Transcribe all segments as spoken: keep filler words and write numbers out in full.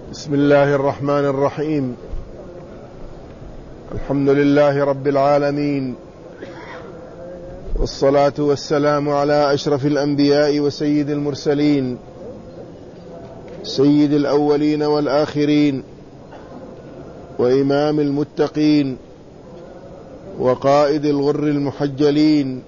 بسم الله الرحمن الرحيم. الحمد لله رب العالمين، والصلاة والسلام على أشرف الأنبياء وسيد المرسلين، سيد الأولين والآخرين، وإمام المتقين، وقائد الغر المحجلين،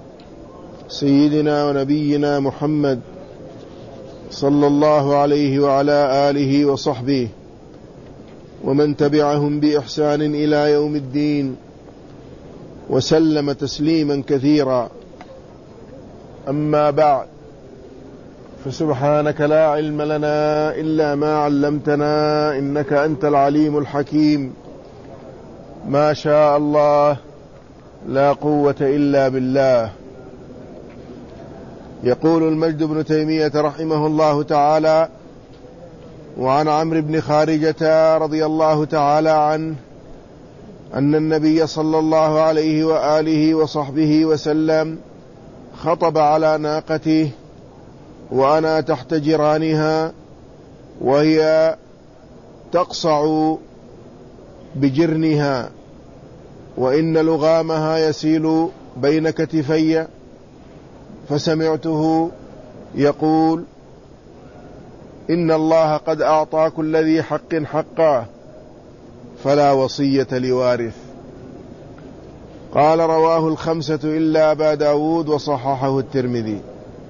سيدنا ونبينا محمد صلى الله عليه وعلى آله وصحبه ومن تبعهم بإحسان إلى يوم الدين، وسلم تسليما كثيرا. أما بعد، فسبحانك لا علم لنا إلا ما علمتنا، إنك أنت العليم الحكيم. ما شاء الله، لا قوة إلا بالله. يقول المجد بن تيمية رحمه الله تعالى: وعن عمرو بن خارجة رضي الله تعالى عنه أن النبي صلى الله عليه وآله وصحبه وسلم خطب على ناقته وأنا تحت جرانها وهي تقصع بجرنها، وإن لغامها يسيل بين كتفي، فسمعته يقول: إن الله قد أعطى كل ذي حق حقه، فلا وصية لوارث. قال: رواه الخمسة إلا أبا داود، وصححه الترمذي.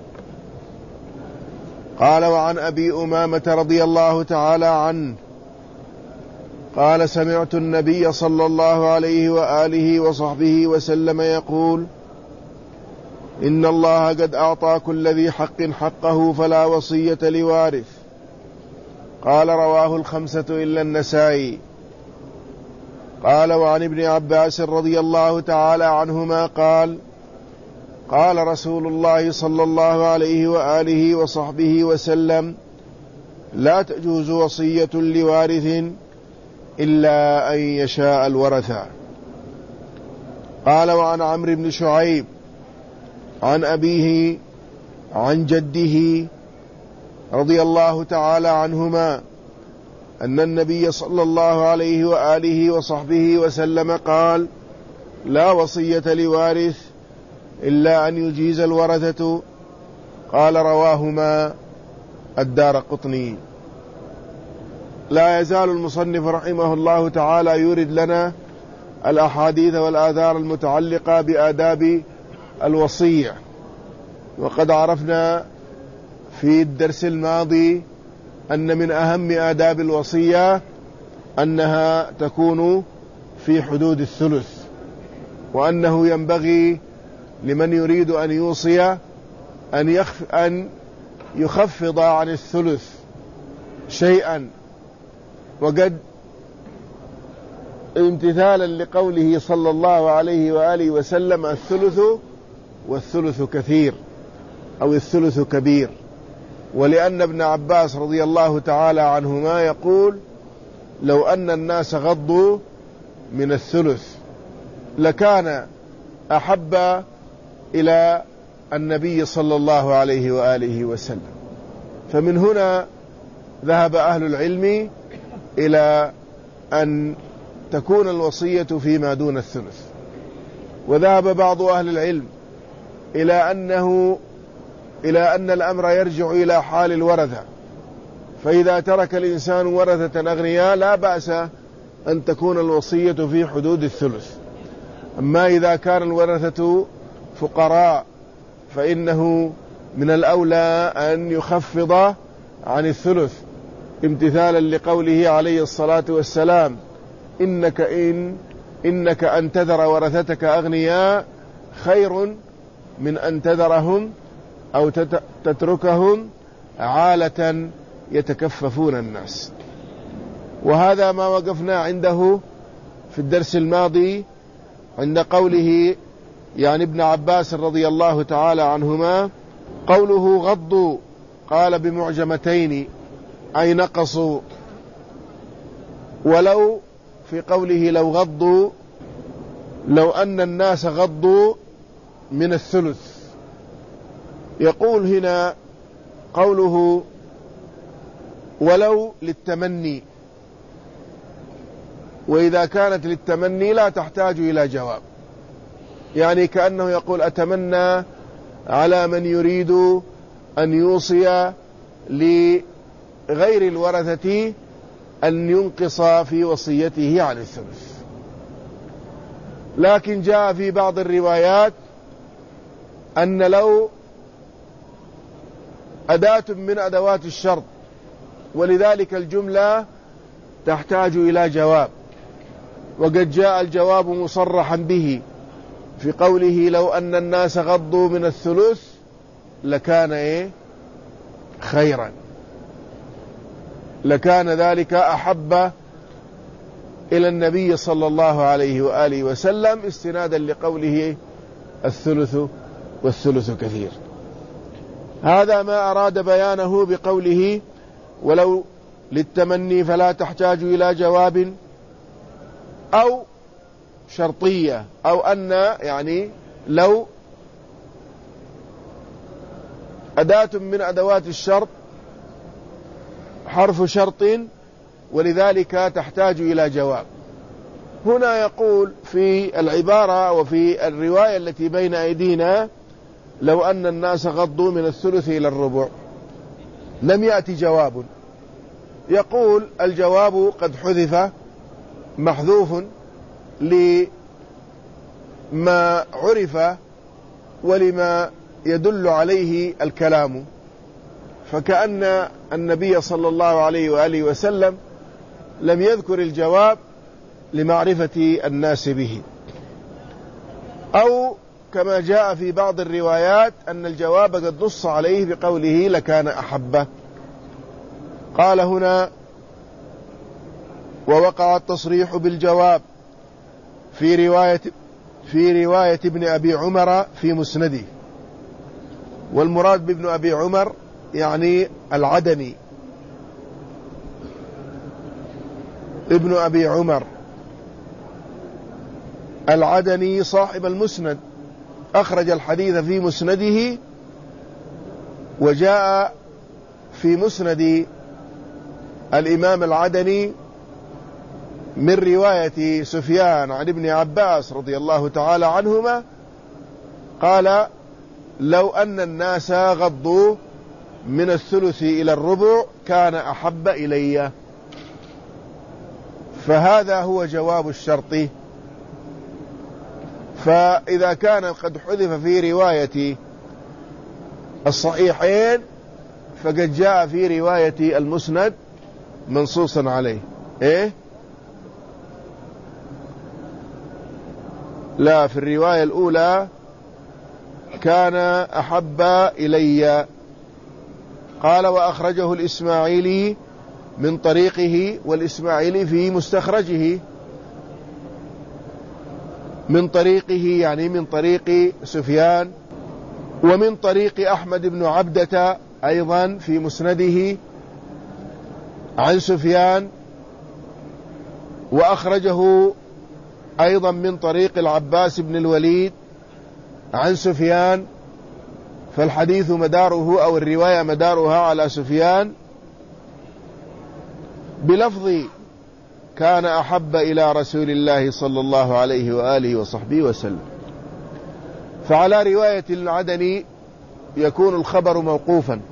قال: وعن أبي أمامة رضي الله تعالى عنه قال: سمعت النبي صلى الله عليه وآله وصحبه وسلم يقول: إن الله قد أعطى كل ذي حق حقه، فلا وصية لوارث. قال: رواه الخمسة إلا النسائي. قال: وعن ابن عباس رضي الله تعالى عنهما قال: قال رسول الله صلى الله عليه وآله وصحبه وسلم: لا تجوز وصية لوارث إلا أن يشاء الورثة. قال: وعن عمرو بن شعيب عن أبيه عن جده رضي الله تعالى عنهما أن النبي صلى الله عليه وآله وصحبه وسلم قال: لا وصية لوارث إلا أن يجيز الورثة. قال: رواهما الدارقطني. لا يزال المصنف رحمه الله تعالى يورد لنا الأحاديث والآثار المتعلقة بآداب الوصية، وقد عرفنا في الدرس الماضي أن من أهم آداب الوصية أنها تكون في حدود الثلث، وأنه ينبغي لمن يريد أن يوصي أن, يخف أن يخفض عن الثلث شيئا، وقد امتثالا لقوله صلى الله عليه وآله وسلم: الثلث والثلث كثير، أو الثلث كبير. ولأن ابن عباس رضي الله تعالى عنهما يقول: لو أن الناس غضوا من الثلث لكان أحب إلى النبي صلى الله عليه وآله وسلم. فمن هنا ذهب أهل العلم إلى أن تكون الوصية فيما دون الثلث، وذهب بعض أهل العلم إلى أنه إلى أن الأمر يرجع إلى حال الورثة، فإذا ترك الإنسان ورثة أغنياء لا بأس أن تكون الوصية في حدود الثلث. أما إذا كان الورثة فقراء فإنه من الأولى أن يخفض عن الثلث، امتثالا لقوله عليه الصلاة والسلام: إنك إن إنك أن تذر ورثتك أغنياء خير من أن تذرهم أو تتركهم عالة يتكففون الناس. وهذا ما وقفنا عنده في الدرس الماضي عند قوله يعني ابن عباس رضي الله تعالى عنهما: قوله غضوا، قال بمعجمتين أي نقصوا، ولو في قوله لو غضوا لو أن الناس غضوا من الثلث. يقول هنا قوله ولو للتمني، وإذا كانت للتمني لا تحتاج إلى جواب، يعني كأنه يقول أتمنى على من يريد أن يوصي لغير الورثة أن ينقص في وصيته عن الثلث. لكن جاء في بعض الروايات أن لو أداة من أدوات الشرط، ولذلك الجملة تحتاج إلى جواب، وقد جاء الجواب مصرحا به في قوله لو أن الناس غضوا من الثلث لكان إيه خيرا، لكان ذلك أحب إلى النبي صلى الله عليه وآله وسلم، استنادا لقوله الثلث والثلث كثير. هذا ما أراد بيانه بقوله ولو للتمني فلا تحتاج إلى جواب، أو شرطية، أو أن يعني لو أداة من أدوات الشرط حرف شرط ولذلك تحتاج إلى جواب. هنا يقول في العبارة وفي الرواية التي بين أيدينا لو أن الناس غضوا من الثلث إلى الربع، لم يأتي جواب. يقول الجواب قد حذف محذوف لما عرف ولما يدل عليه الكلام، فكأن النبي صلى الله عليه وآله وسلم لم يذكر الجواب لمعرفة الناس به، أو كما جاء في بعض الروايات أن الجواب قد نص عليه بقوله لكان أحبه. قال هنا ووقع التصريح بالجواب في رواية في رواية ابن أبي عمر في مسنده، والمراد بابن أبي عمر يعني العدني، ابن أبي عمر العدني صاحب المسند، أخرج الحديث في مسنده، وجاء في مسند الإمام العدني من رواية سفيان عن ابن عباس رضي الله تعالى عنهما قال لو أن الناس غضوا من الثلث إلى الربع كان أحب إلي. فهذا هو جواب الشرط. فإذا كان قد حذف في رواية الصحيحين فقد جاء في رواية المسند منصوصا عليه. إيه؟ لا، في الرواية الأولى كان أحب إلي. قال وأخرجه الإسماعيلي من طريقه، والإسماعيلي في مستخرجه من طريقه يعني من طريق سفيان، ومن طريق أحمد بن عبدة أيضا في مسنده عن سفيان، وأخرجه أيضا من طريق العباس بن الوليد عن سفيان. فالحديث مداره أو الرواية مدارها على سفيان بلفظ كان أحب إلى رسول الله صلى الله عليه وآله وصحبه وسلم. فعلى رواية العدني يكون الخبر موقوفا،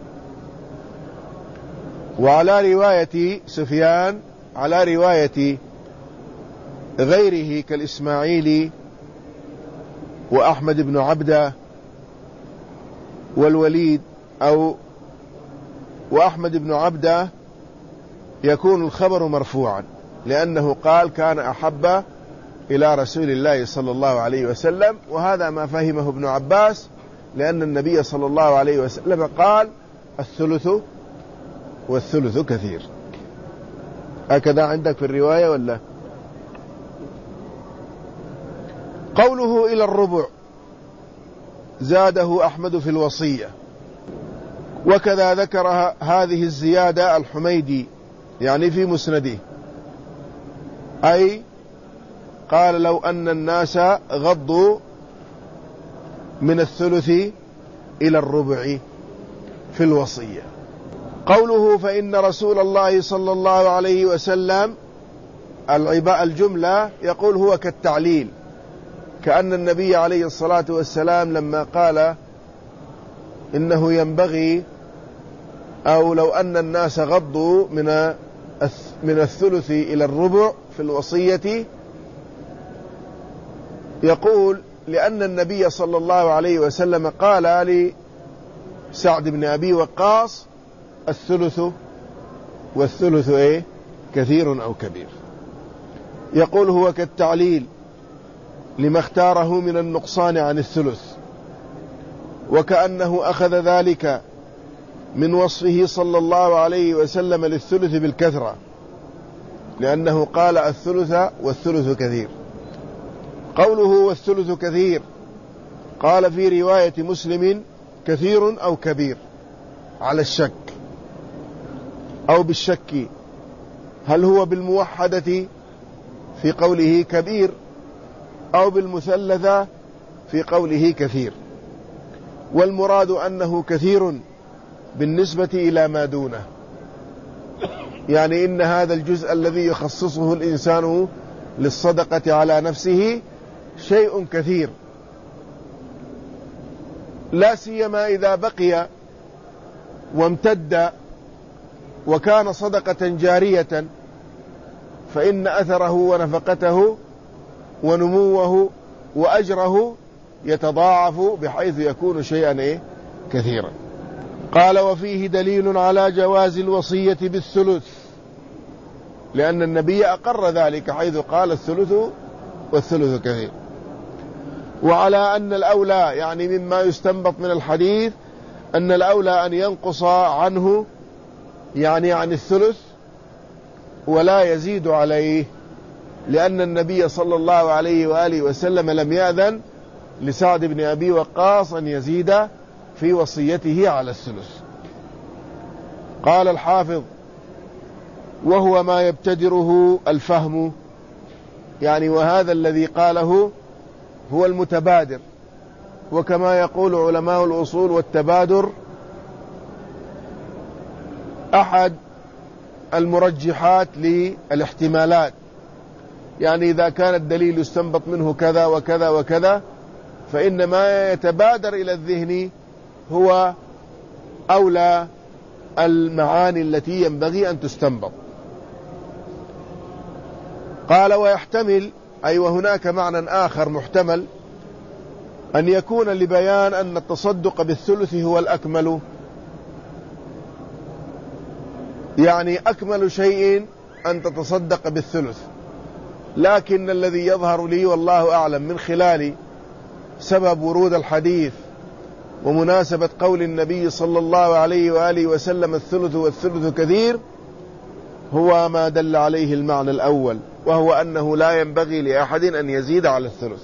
وعلى رواية سفيان على رواية غيره كالإسماعيلي وأحمد بن عبدة والوليد أو وأحمد بن عبدة يكون الخبر مرفوعا، لأنه قال كان أحب إلى رسول الله صلى الله عليه وسلم. وهذا ما فهمه ابن عباس، لأن النبي صلى الله عليه وسلم قال الثلث والثلث كثير. هكذا عندك في الرواية ولا؟ قوله إلى الربع زاده أحمد في الوصية، وكذا ذكر هذه الزيادة الحميدي يعني في مسنده، أي قال لو أن الناس غضوا من الثلث إلى الربع في الوصية. قوله فإن رسول الله صلى الله عليه وسلم، الجملة يقول هو كالتعليل، كأن النبي عليه الصلاة والسلام لما قال إنه ينبغي، أو لو أن الناس غضوا من من الثلث إلى الربع في الوصية، يقول لأن النبي صلى الله عليه وسلم قال لسعد بن أبي وقاص الثلث، والثلث إيه؟ كثير أو كبير. يقول هو كالتعليل لما اختاره من النقصان عن الثلث، وكأنه أخذ ذلك من وصفه صلى الله عليه وسلم للثلث بالكثرة، لأنه قال الثلث والثلث كثير. قوله والثلث كثير، قال في رواية مسلم كثير أو كبير على الشك أو بالشك، هل هو بالموحدة في قوله كبير أو بالمثلثة في قوله كثير، والمراد أنه كثير بالنسبة إلى ما دونه، يعني إن هذا الجزء الذي يخصصه الإنسان للصدقة على نفسه شيء كثير، لا سيما إذا بقي وامتد وكان صدقة جارية، فإن أثره ونفقته ونموه وأجره يتضاعف بحيث يكون شيئا إيه؟ كثيرا. قال وفيه دليل على جواز الوصية بالثلث، لأن النبي أقر ذلك حيث قال الثلث والثلث كثير، وعلى أن الأولى، يعني مما يستنبط من الحديث أن الأولى أن ينقص عنه، يعني عن الثلث، ولا يزيد عليه، لأن النبي صلى الله عليه وآله وسلم لم يأذن لسعد بن أبي وقاص أن يزيد في وصيته على الثلث. قال الحافظ وهو ما يبتدره الفهم، يعني وهذا الذي قاله هو المتبادر، وكما يقول علماء الأصول والتبادر أحد المرجحات للاحتمالات، يعني إذا كان الدليل يستنبط منه كذا وكذا وكذا، فإن ما يتبادر إلى الذهن هو أولى المعاني التي ينبغي أن تستنبط. قال ويحتمل، أي وهناك معنى آخر محتمل، أن يكون لبيان أن التصدق بالثلث هو الأكمل، يعني أكمل شيء أن تتصدق بالثلث، لكن الذي يظهر لي والله أعلم من خلال سبب ورود الحديث ومناسبة قول النبي صلى الله عليه وآله وسلم الثلث والثلث كثير، هو ما دل عليه المعنى الأول، وهو أنه لا ينبغي لأحد أن يزيد على الثلث.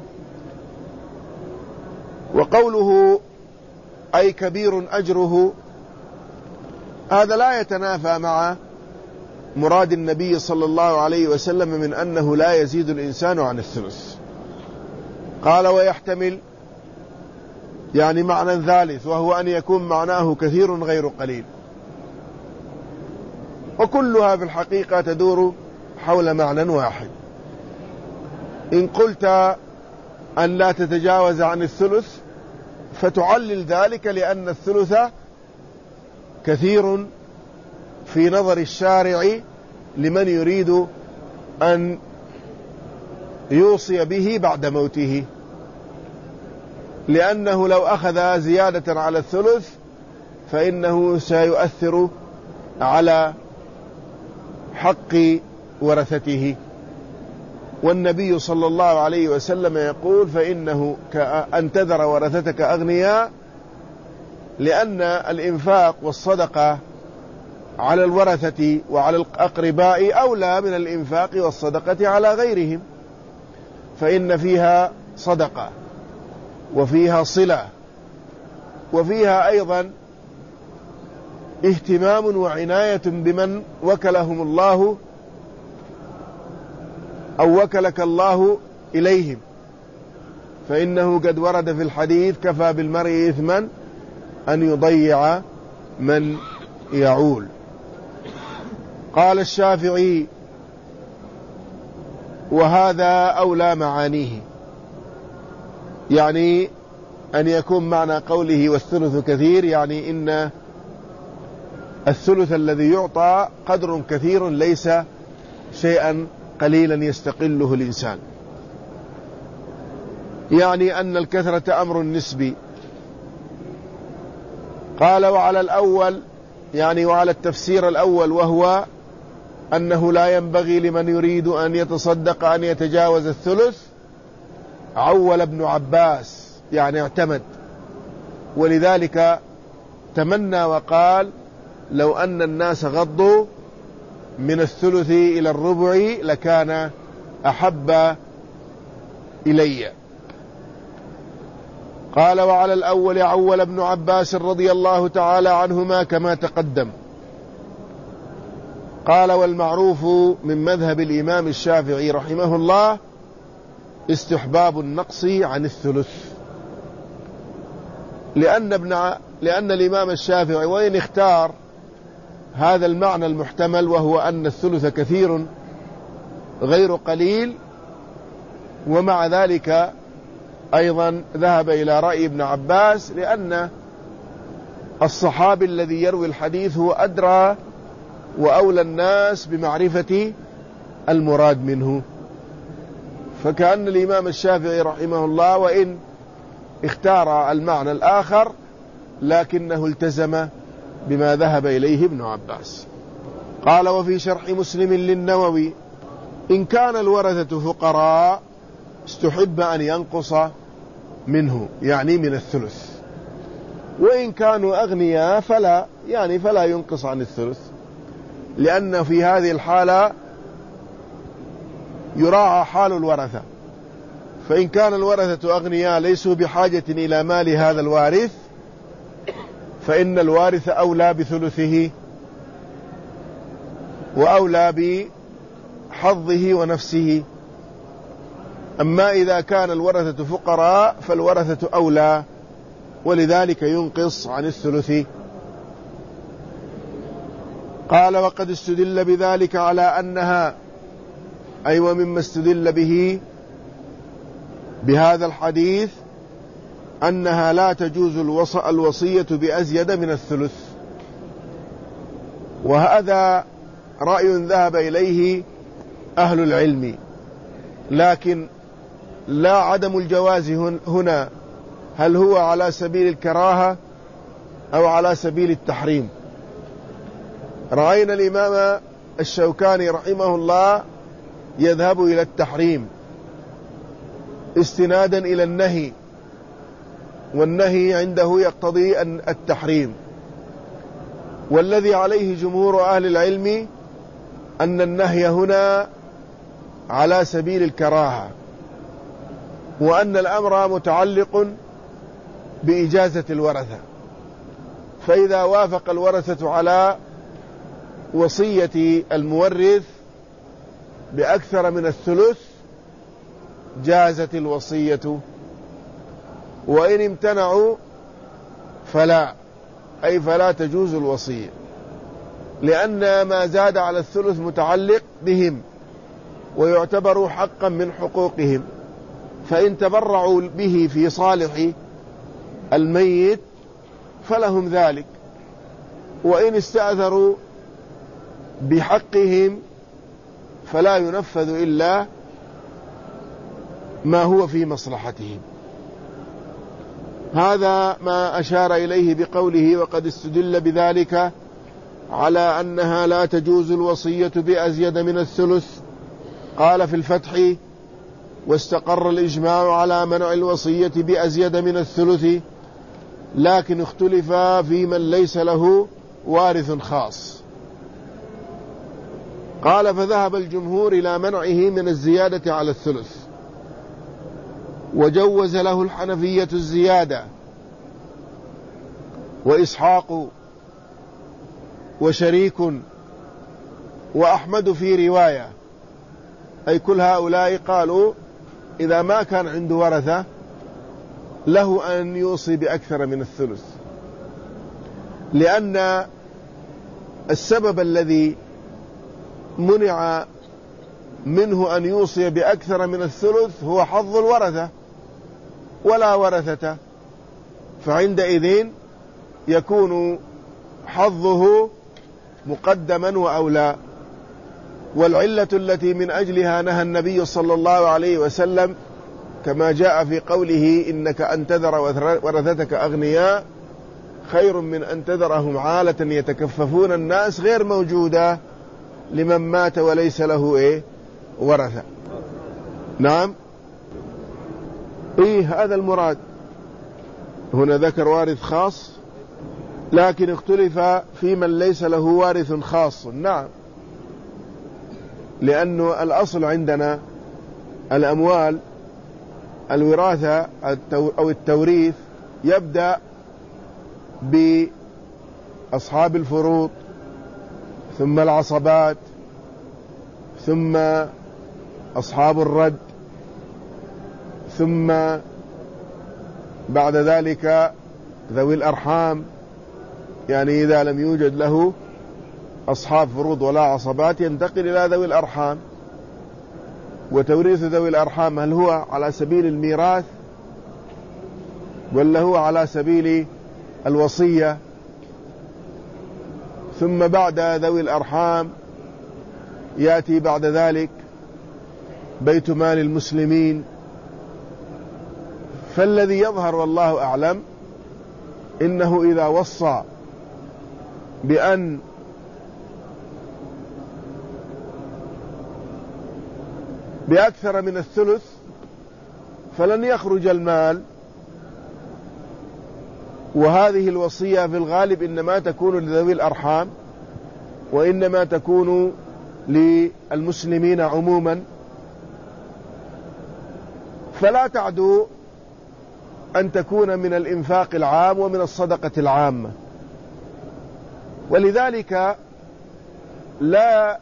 وقوله أي كبير أجره، هذا لا يتنافى مع مراد النبي صلى الله عليه وسلم من أنه لا يزيد الإنسان عن الثلث. قال ويحتمل، يعني معنى ثالث، وهو أن يكون معناه كثير غير قليل، وكلها في الحقيقة تدور حول معنى واحد. إن قلت أن لا تتجاوز عن الثلث فتعلل ذلك لأن الثلث كثير في نظر الشارع لمن يريد أن يوصي به بعد موته، لأنه لو أخذ زيادة على الثلث فإنه سيؤثر على حق ورثته، والنبي صلى الله عليه وسلم يقول فإنه كأن تذر ورثتك أغنياء، لأن الإنفاق والصدقة على الورثة وعلى الأقرباء أولى من الإنفاق والصدقة على غيرهم، فإن فيها صدقة وفيها صلة وفيها أيضا اهتمام وعناية بمن وكلهم الله أو وكلك الله إليهم، فإنه قد ورد في الحديث كفى بالمرء إثما أن يضيع من يعول. قال الشافعي: وهذا أولى معانيه، يعني أن يكون معنى قوله والثلث كثير، يعني إن الثلث الذي يعطى قدر كثير ليس شيئا قليلا يستقله الإنسان، يعني أن الكثرة أمر نسبي. قال: وعلى الأول، يعني وعلى التفسير الأول، وهو أنه لا ينبغي لمن يريد أن يتصدق أن يتجاوز الثلث، عول ابن عباس، يعني اعتمد، ولذلك تمنى وقال: لو أن الناس غضوا من الثلث إلى الربع لكان أحب إلي. قال: وعلى الأول عول ابن عباس رضي الله تعالى عنهما كما تقدم. قال: والمعروف من مذهب الإمام الشافعي رحمه الله استحباب النقص عن الثلث، لأن, ابن ع... لأن الإمام الشافعي وإن اختار هذا المعنى المحتمل، وهو أن الثلث كثير غير قليل، ومع ذلك أيضا ذهب إلى رأي ابن عباس، لأن الصحابي الذي يروي الحديث هو أدرى وأولى الناس بمعرفة المراد منه. فكأن الإمام الشافعي رحمه الله وإن اختار المعنى الآخر لكنه التزم بما ذهب إليه ابن عباس. قال: وفي شرح مسلم للنووي: إن كان الورثة فقراء استحب أن ينقص منه، يعني من الثلث، وإن كانوا أغنياء فلا، يعني فلا ينقص عن الثلث، لأن في هذه الحالة يراعى حال الورثة، فإن كان الورثة أغنياء ليسوا بحاجة إلى مال هذا الوارث فإن الوارث أولى بثلثه وأولى بحظه ونفسه. أما إذا كان الورثة فقراء فالورثة أولى، ولذلك ينقص عن الثلث. قال: وقد استدل بذلك على أنها، أي ومما استدل به بهذا الحديث أنها لا تجوز الوصية بأزيد من الثلث، وهذا رأي ذهب إليه أهل العلم، لكن لا عدم الجواز هنا هل هو على سبيل الكراهة أو على سبيل التحريم. رأينا الإمام الشوكاني رحمه الله يذهب إلى التحريم استنادا إلى النهي، والنهي عنده يقتضي أن التحريم، والذي عليه جمهور أهل العلم أن النهي هنا على سبيل الكراهة، وأن الأمر متعلق بإجازة الورثة، فإذا وافق الورثة على وصية المورث بأكثر من الثلث جازت الوصية، وإن امتنعوا فلا، أي فلا تجوز الوصية، لأن ما زاد على الثلث متعلق بهم ويعتبر حقا من حقوقهم، فإن تبرعوا به في صالح الميت فلهم ذلك، وإن استأثروا بحقهم فلا ينفذ إلا ما هو في مصلحتهم. هذا ما أشار إليه بقوله: وقد استدل بذلك على أنها لا تجوز الوصية بأزيد من الثلث. قال في الفتح: واستقر الإجماع على منع الوصية بأزيد من الثلث، لكن اختلف في من ليس له وارث خاص. قال: فذهب الجمهور إلى منعه من الزيادة على الثلث، وجوز له الحنفية الزيادة، وإسحاق وشريك وأحمد في رواية، أي كل هؤلاء قالوا إذا ما كان عنده ورثة له أن يوصي بأكثر من الثلث، لأن السبب الذي منع منه أن يوصي بأكثر من الثلث هو حظ الورثة ولا ورثة، فعندئذ يكون حظه مقدما وأولى. والعلة التي من أجلها نهى النبي صلى الله عليه وسلم كما جاء في قوله إنك أن تذر ورثتك أغنياء خير من أن تذرهم عالة يتكففون الناس غير موجودة لمن مات وليس له إيه ورثة. نعم إيه هذا المراد. هنا ذكر وارث خاص، لكن اختلف في من ليس له وارث خاص. نعم، لأنه الأصل عندنا الأموال الوراثة أو التوريث يبدأ بأصحاب الفروض، ثم العصبات، ثم أصحاب الرد، ثم بعد ذلك ذوي الأرحام، يعني إذا لم يوجد له أصحاب فروض ولا عصبات ينتقل إلى ذوي الأرحام. وتوريث ذوي الأرحام هل هو على سبيل الميراث ولا هو على سبيل الوصية؟ ثم بعد ذوي الأرحام يأتي بعد ذلك بيت مال المسلمين. فالذي يظهر والله أعلم إنه إذا وصى بأن بأكثر من الثلث فلن يخرج المال، وهذه الوصية في الغالب إنما تكون لذوي الأرحام وإنما تكون للمسلمين عموما، فلا تعدو أن تكون من الإنفاق العام ومن الصدقة العامة. ولذلك لا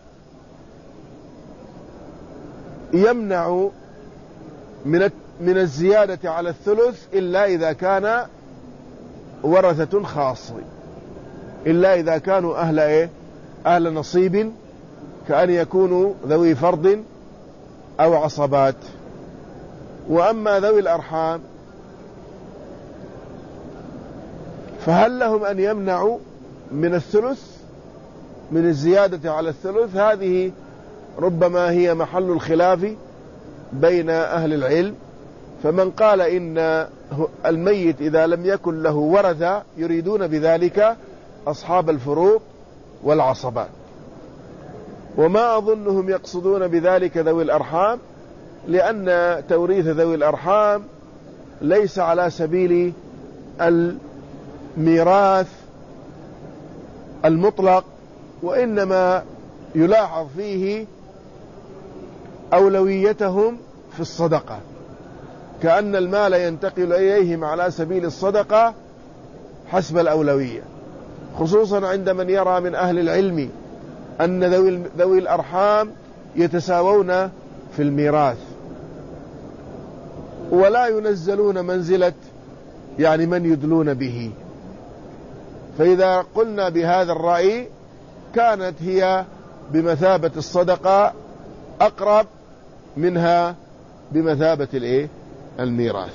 يمنع من من الزيادة على الثلث إلا إذا كان ورثة خاصة، إلا إذا كانوا أهل إيه؟ أهل نصيب، كأن يكونوا ذوي فرض أو عصبات. وأما ذوي الأرحام فهل لهم أن يمنعوا من الثلث، من الزيادة على الثلث؟ هذه ربما هي محل الخلاف بين أهل العلم. فمن قال إن الميت إذا لم يكن له ورثة يريدون بذلك أصحاب الفروض والعصبات، وما أظنهم يقصدون بذلك ذوي الأرحام، لأن توريث ذوي الأرحام ليس على سبيل الميراث المطلق، وإنما يلاحظ فيه أولويتهم في الصدقة، كأن المال ينتقل إليهم على سبيل الصدقة حسب الأولوية، خصوصا عند من يرى من أهل العلم أن ذوي الأرحام يتساوون في الميراث ولا ينزلون منزلة يعني من يدلون به. فإذا قلنا بهذا الرأي كانت هي بمثابة الصدقة أقرب منها بمثابة الإيه؟ الميراث.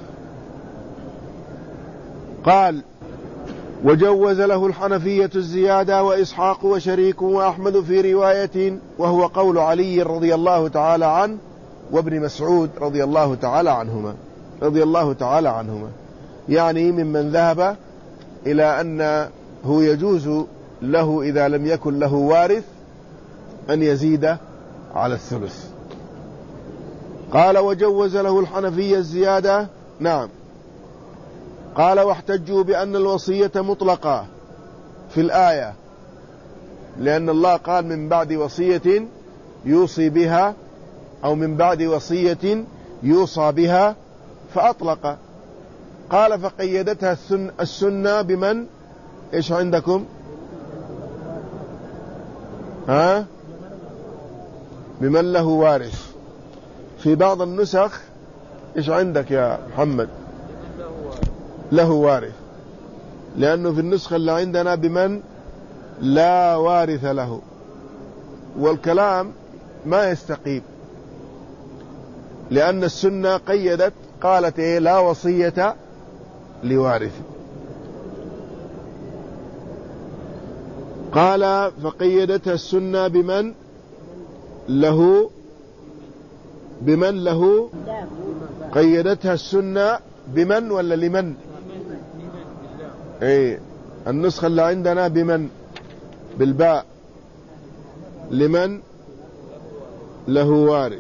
قال: وجوز له الحنفية الزيادة وإسحاق وشريك وأحمد في رواية، وهو قول علي رضي الله تعالى عنه وابن مسعود رضي الله تعالى عنهما رضي الله تعالى عنهما يعني ممن ذهب إلى أنه يجوز له إذا لم يكن له وارث أن يزيد على الثلث. قال: وجوز له الحنفية الزيادة. نعم. قال: واحتجوا بأن الوصية مطلقة في الآية، لأن الله قال من بعد وصية يوصي بها أو من بعد وصية يوصى بها فأطلق. قال: فقيدتها السنة بمن؟ إيش عندكم؟ ها؟ بمن له وارث. في بعض النسخ إيش عندك يا محمد؟ له وارث، لأنه في النسخة اللي عندنا بمن لا وارث له، والكلام ما يستقيم، لأن السنة قيدت قالت إيه؟ لا وصية لوارث. قال فقيدتها السنة بمن له بمن له قيدتها السنة بمن ولا لمن؟ ايه النسخة اللي عندنا بمن بالباء، لمن له وارث.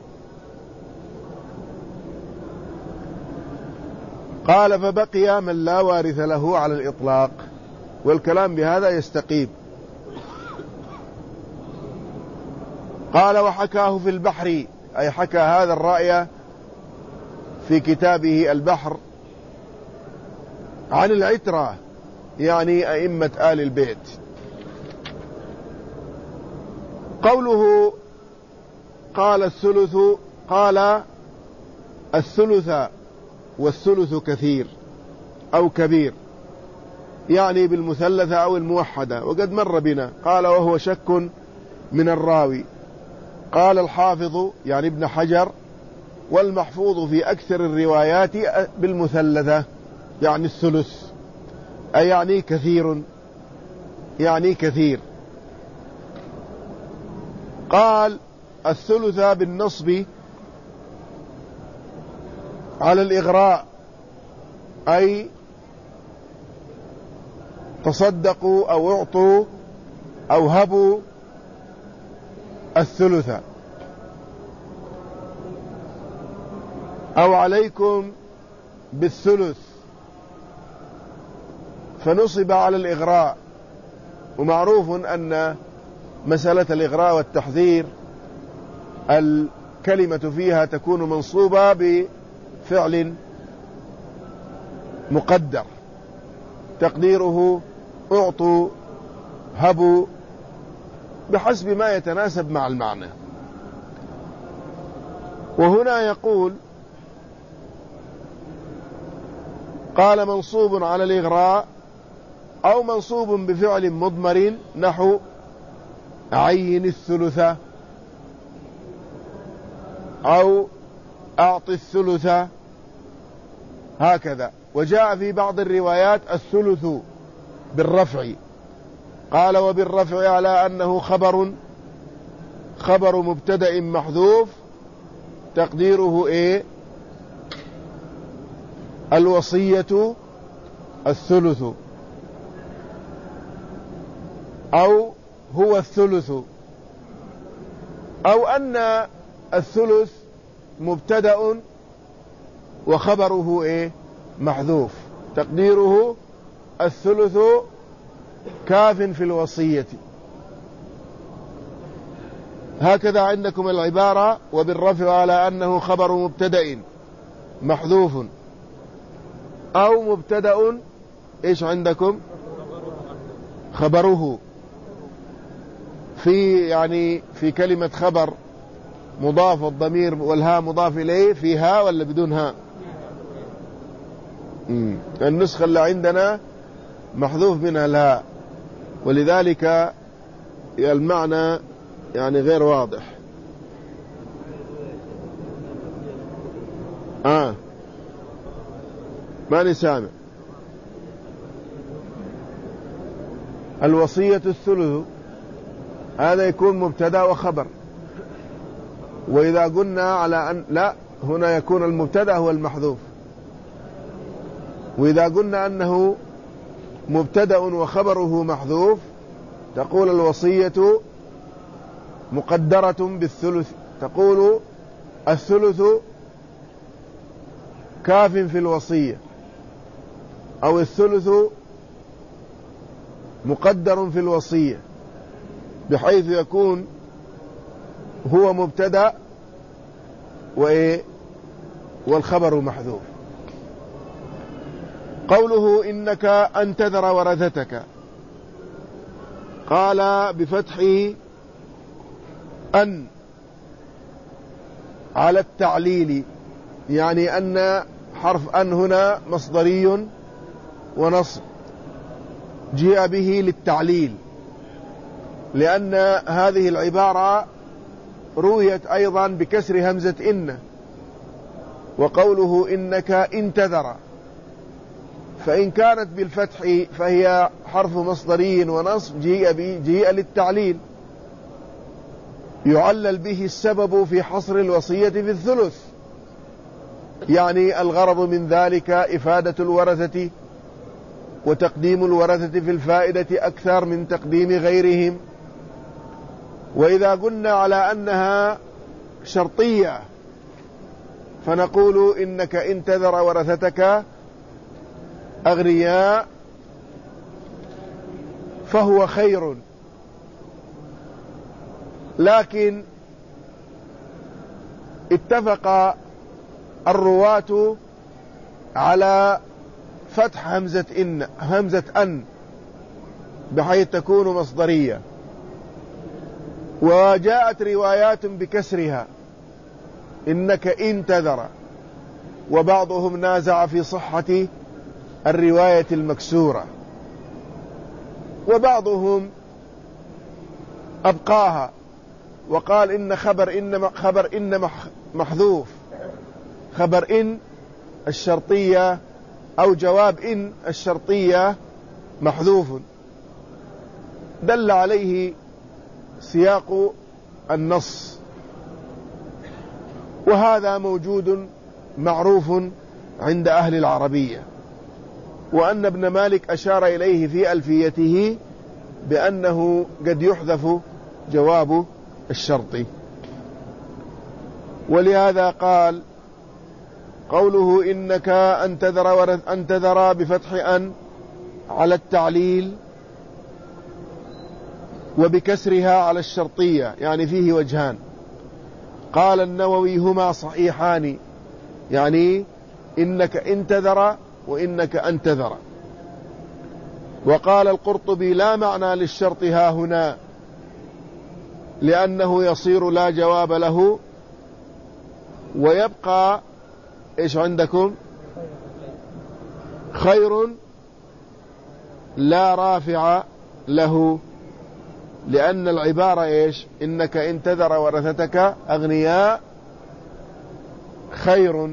قال فبقي من لا وارث له على الإطلاق، والكلام بهذا يستقيم. قال وحكاه في البحر، أي حكى هذا الرأي في كتابه البحر عن العترة، يعني أئمة آل البيت. قوله قال الثلث، قال الثلث والثلث كثير أو كبير، يعني بالمثلثة أو الموحدة، وقد مر بنا. قال وهو شك من الراوي. قال الحافظ يعني ابن حجر والمحفوظ في أكثر الروايات بالمثلثة، يعني الثلث، أي يعني كثير، يعني كثير. قال الثلث بالنصب على الإغراء، أي تصدقوا أو اعطوا أو هبوا الثلث، أو عليكم بالثلث، فنصب على الإغراء. ومعروف أن مسألة الإغراء والتحذير الكلمة فيها تكون منصوبة بفعل مقدر تقديره اعطوا هبوا، بحسب ما يتناسب مع المعنى. وهنا يقول قال منصوب على الإغراء أو منصوب بفعل مضمر نحو عين الثلث أو أعط الثلث، هكذا. وجاء في بعض الروايات الثلث بالرفع. قال وبالرفع على أنه خبر خبر مبتدأ محذوف تقديره إيه؟ الوصية الثلث، أو هو الثلث، أو أن الثلث مبتدأ وخبره إيه؟ محذوف تقديره الثلث كاف في الوصية. هكذا عندكم العبارة وبالرفع على أنه خبر مبتدأ محذوف، أو مبتدأ إيش عندكم؟ خبره، في يعني في كلمة خبر مضاف الضمير والها مضاف إليه، فيها ولا بدونها؟ النسخة اللي عندنا محذوف منها الهاء، ولذلك المعنى يعني غير واضح. آه ماني سامع. الوصية الثلث هذا يكون مبتدأ وخبر، وإذا قلنا على أن لا، هنا يكون المبتدأ هو المحذوف. وإذا قلنا أنه مبتدأ وخبره محذوف تقول الوصية مقدرة بالثلث، تقول الثلث كاف في الوصية، أو الثلث مقدر في الوصية، بحيث يكون هو مبتدأ وإيه؟ والخبر محذوف. قوله إنك أن تذر ورثتك، قال بفتح أن على التعليل، يعني أن حرف أن هنا مصدري ونصب جاء به للتعليل، لأن هذه العبارة رويت أيضا بكسر همزة إن، وقوله إنك انتذر، فإن كانت بالفتح فهي حرف مصدري ونصب جيء, جيء للتعليل، يعلل به السبب في حصر الوصية في الثلث، يعني الغرض من ذلك إفادة الورثة وتقديم الورثة في الفائدة أكثر من تقديم غيرهم. وإذا قلنا على أنها شرطية فنقول إنك انتذر ورثتك أغنياء فهو خير، لكن اتفق الرواة على فتح همزة إن همزة أن بحيث تكون مصدرية، وجاءت روايات بكسرها إنك انتذر، وبعضهم نازع في صحة الرواية المكسورة، وبعضهم أبقاها وقال إن خبر إن خبر إن محذوف، خبر إن الشرطية أو جواب إن الشرطية محذوف، دل عليه سياق النص، وهذا موجود معروف عند أهل العربية، وأن ابن مالك أشار إليه في ألفيته بأنه قد يحذف جواب الشرط. ولهذا قال قوله إنك أنتذر ورث أنتذر بفتح أن على التعليل وبكسرها على الشرطية، يعني فيه وجهان. قال النووي هما صحيحان، يعني إنك انتذر وإنك أنتذر. وقال القرطبي لا معنى للشرط ها هنا لأنه يصير لا جواب له، ويبقى إيش عندكم خير لا رافع له، لأن العبارة إيش إنك انتذر ورثتك أغنياء خير.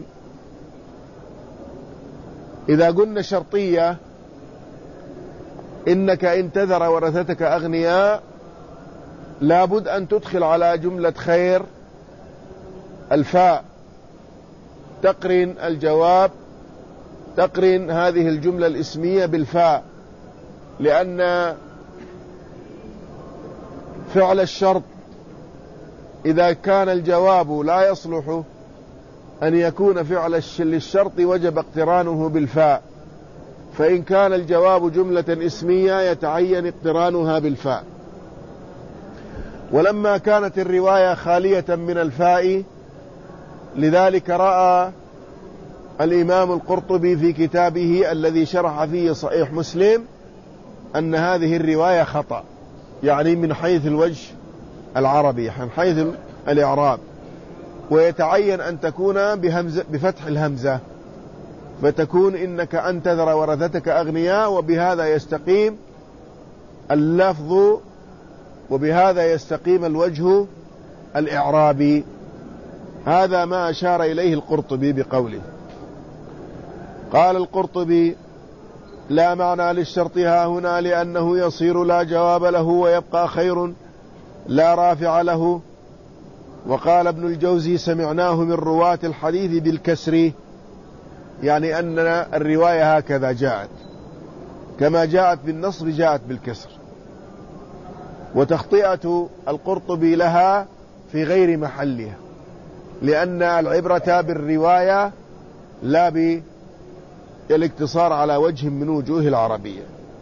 إذا قلنا شرطية إنك انتذر ورثتك أغنياء لابد أن تدخل على جملة خير الفاء، تقرن الجواب، تقرن هذه الجملة الاسمية بالفاء، لأن فعل الشرط إذا كان الجواب لا يصلح أن يكون فعل للشرط وجب اقترانه بالفاء، فإن كان الجواب جملة اسمية يتعين اقترانها بالفاء. ولما كانت الرواية خالية من الفاء لذلك رأى الإمام القرطبي في كتابه الذي شرح فيه صحيح مسلم أن هذه الرواية خطأ، يعني من حيث الوجه العربي، من حيث الإعراب، ويتعين أن تكون بهمزة بفتح الهمزة، فتكون إنك أنتذر ورثتك أغنياء، وبهذا يستقيم اللفظ وبهذا يستقيم الوجه الإعرابي. هذا ما أشار إليه القرطبي بقوله. قال القرطبي لا معنى للشرط ها هنا لأنه يصير لا جواب له ويبقى خير لا رافع له. وقال ابن الجوزي سمعناه من رواة الحديث بالكسر، يعني أن الرواية هكذا جاءت، كما جاءت بالنصب جاءت بالكسر، وتخطئة القرطبي لها في غير محلها، لأن العبرة بالرواية لا بالاقتصار على وجه من وجوه العربية.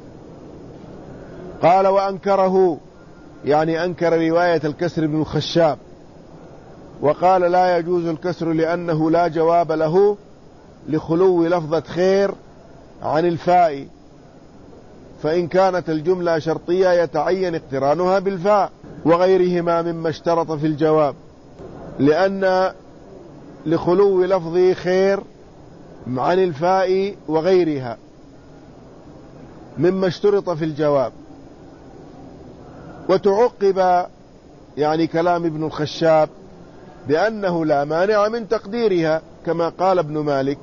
قال وأنكره، يعني أنكر رواية الكسر ابن الخشاب، وقال لا يجوز الكسر لأنه لا جواب له لخلو لفظة خير عن الفاء، فإن كانت الجملة شرطية يتعين اقترانها بالفاء وغيرهما مما اشترط في الجواب، لأن لخلو لفظ خير عن الفاء وغيرها مما اشترط في الجواب. وتعقب يعني كلام ابن الخشاب بأنه لا مانع من تقديرها كما قال ابن مالك.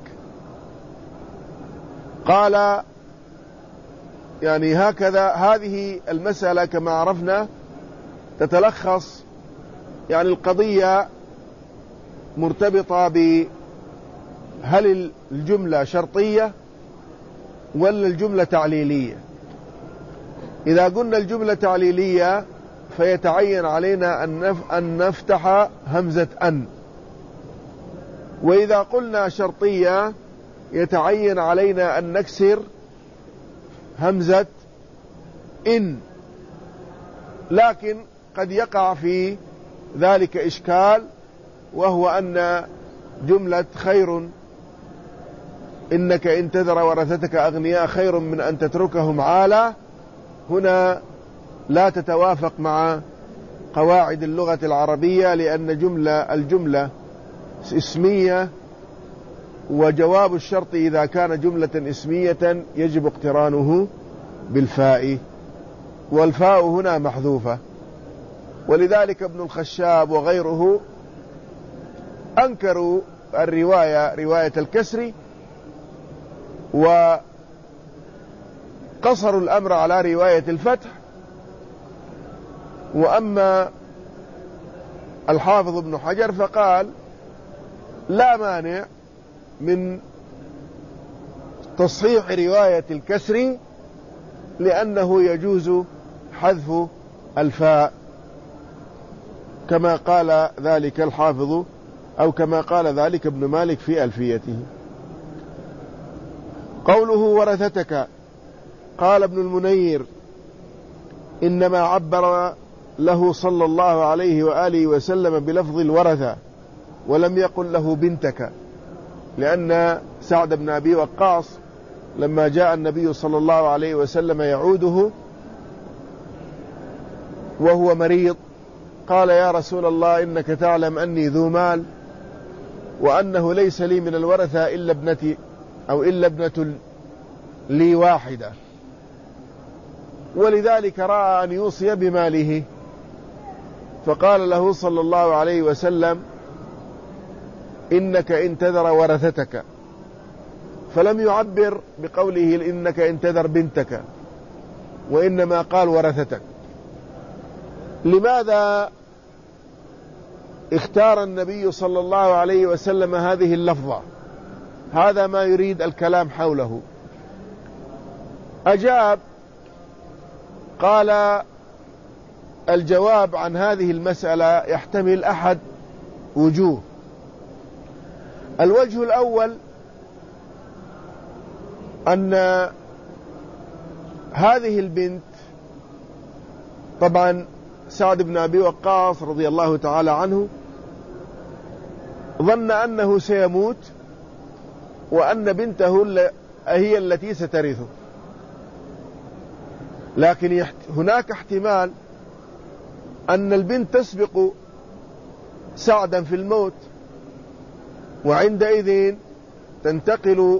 قال يعني هكذا هذه المسألة كما عرفنا تتلخص يعني القضية مرتبطة بهل الجملة شرطية ولا الجملة تعليلية. إذا قلنا الجملة تعليلية فيتعين علينا أن نفتح همزة أن، وإذا قلنا شرطية يتعين علينا أن نكسر همزة إن. لكن قد يقع في ذلك إشكال، وهو أن جملة خير إنك إن تذر ورثتك أغنياء خير من أن تتركهم عالة هنا لا تتوافق مع قواعد اللغة العربية، لأن جملة الجملة اسمية، وجواب الشرط إذا كان جملة اسمية يجب اقترانه بالفاء، والفاء هنا محذوفة. ولذلك ابن الخشاب وغيره أنكروا الرواية رواية الكسر، وقصروا الأمر على رواية الفتح. وأما الحافظ ابن حجر فقال لا مانع من تصحيح رواية الكسر، لأنه يجوز حذف الفاء كما قال ذلك الحافظ، أو كما قال ذلك ابن مالك في ألفيته. قوله ورثتك، قال ابن المنير إنما عبر له صلى الله عليه وآله وسلم بلفظ الورثة، ولم يقل له بنتك، لأن سعد بن أبي وقاص لما جاء النبي صلى الله عليه وسلم يعوده وهو مريض قال يا رسول الله إنك تعلم أني ذو مال، وأنه ليس لي من الورثة إلا ابنتي أو إلا ابنة لي واحدة، ولذلك رأى أن يوصي بماله، فقال له صلى الله عليه وسلم إنك إن تذر ورثتك، فلم يعبر بقوله إنك إن تذر بنتك، وإنما قال ورثتك. لماذا اختار النبي صلى الله عليه وسلم هذه اللفظة؟ هذا ما يريد الكلام حوله. أجاب قال الجواب عن هذه المسألة يحتمل أحد وجوه. الوجه الأول أن هذه البنت، طبعا سعد بن أبي وقاص رضي الله تعالى عنه ظن أنه سيموت وأن بنته هي التي سترثه، لكن هناك احتمال أن البنت تسبق سعدا في الموت، وعندئذ تنتقل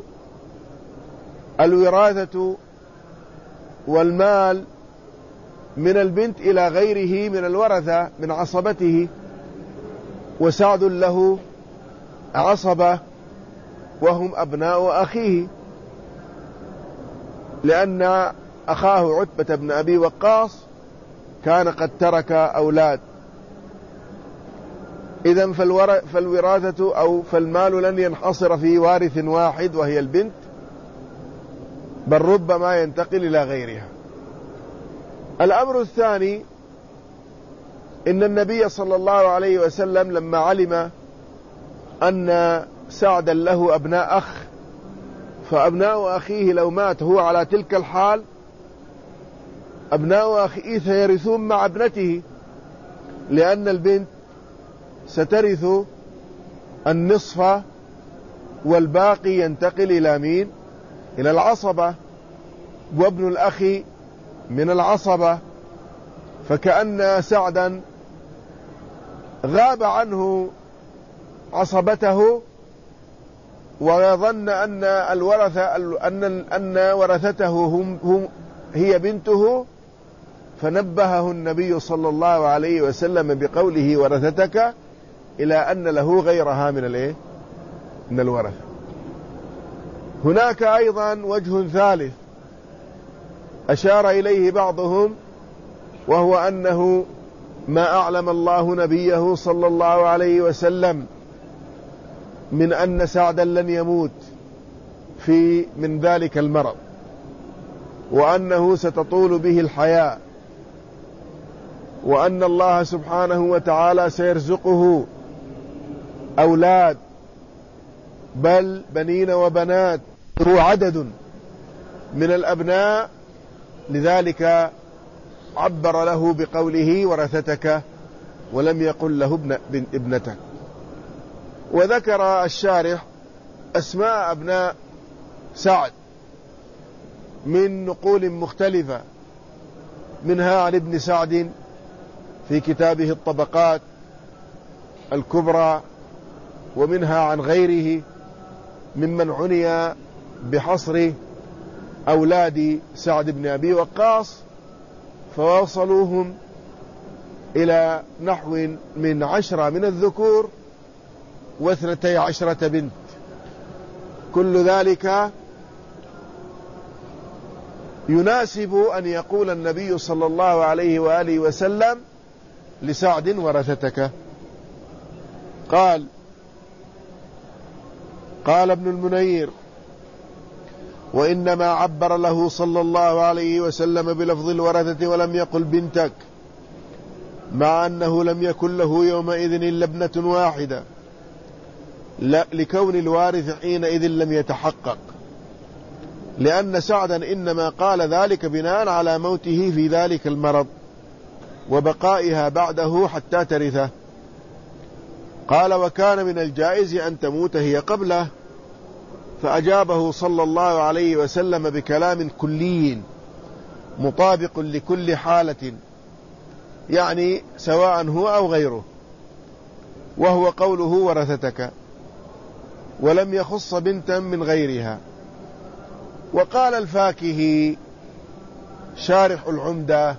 الوراثة والمال من البنت إلى غيره من الورثة من عصبته، وسعد له عصبة وهم أبناء أخيه، لأن أخاه عتبة بن أبي وقاص كان قد ترك أولاد. إذن فالوراثة أو فالمال لن ينحصر في وارث واحد وهي البنت، بل ربما ينتقل إلى غيرها. الأمر الثاني إن النبي صلى الله عليه وسلم لما علم أن سعدا له أبناء أخ، فأبناء أخيه لو مات هو على تلك الحال أبناء أخيه سيرثون مع ابنته، لأن البنت سترث النصف والباقي ينتقل إلى مين؟ إلى العصبة، وابن الأخ من العصبة. فكأن سعدا غاب عنه عصبته وظن أن الورثة أن أن ورثته هم هم هي بنته، فنبهه النبي صلى الله عليه وسلم بقوله ورثتك إلى أن له غيرها من الإيه؟ من الورثة. هناك أيضا وجه ثالث أشار إليه بعضهم، وهو أنه ما أعلم الله نبيه صلى الله عليه وسلم من أن سعدا لن يموت في من ذلك المرض، وأنه ستطول به الحياة، وأن الله سبحانه وتعالى سيرزقه أولاد، بل بنين وبنات، هو عدد من الأبناء، لذلك عبر له بقوله ورثتك ولم يقل له ابن ابنتك. وذكر الشارح أسماء أبناء سعد من نقول مختلفة، منها عن ابن سعد في كتابه الطبقات الكبرى، ومنها عن غيره ممن عني بحصر أولاد سعد بن أبي وقاص، فوصلوهم إلى نحو من عشرة من الذكور واثنتي عشرة بنت. كل ذلك يناسب أن يقول النبي صلى الله عليه وآله وسلم لسعد ورثتك. قال قال ابن المنير: وإنما عبر له صلى الله عليه وسلم بلفظ الورثة ولم يقل بنتك، مع أنه لم يكن له يومئذ إلا ابنة واحدة، لكون الوارث حينئذ لم يتحقق، لأن سعدا إنما قال ذلك بناء على موته في ذلك المرض وبقائها بعده حتى ترثه. قال: وكان من الجائز أن تموت هي قبله، فأجابه صلى الله عليه وسلم بكلام كلي مطابق لكل حالة، يعني سواء هو أو غيره، وهو قوله ورثتك، ولم يخص بنتا من غيرها. وقال الفاكهي شارح العمدة: